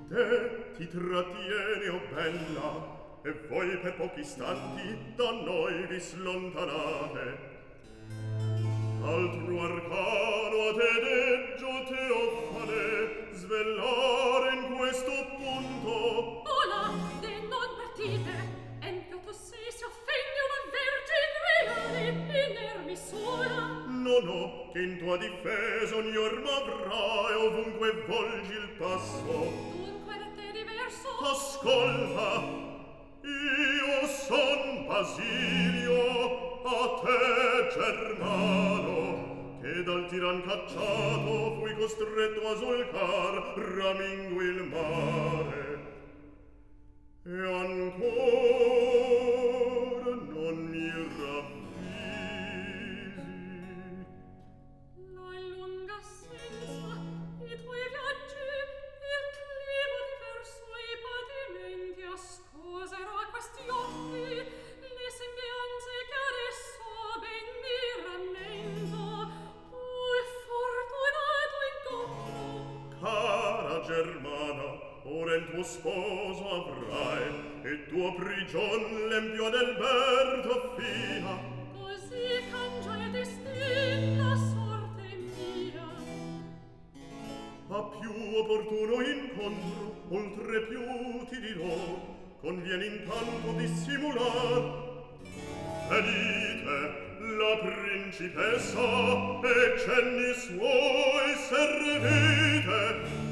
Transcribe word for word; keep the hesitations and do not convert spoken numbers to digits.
te ti trattiene, o bella, e voi per pochi istanti da noi vi slontanate. Altro arcano a te deggio Teofane svelare in questo punto. Ola, de non partite, empio tu sei si offende una vergine reale, inermi sola. No, no, che in tua difesa ogni orma avrà e ovunque volgi il passo. Dunque da te diverso. Ascolta, io son Basilio, a te Germano, che dal tiran cacciato fui costretto a solcar ramingo il mare. E ancora non mi ravvisi. La lunga assenza, i tuoi viaggi, il clima diverso, i patimenti ascosero a questi occhi, le sembianze che adesso ben mi rammento. Oh, fortunato incontro! Cara Germana, ora il tuo sposo avrai, e tuo prigion l'empio d'Alberto fina. Così cangia il destin, la sorte mia. A più opportuno incontro, oltre più ti dirò, conviene intanto dissimular. Venite, la principessa e cenni suoi servite,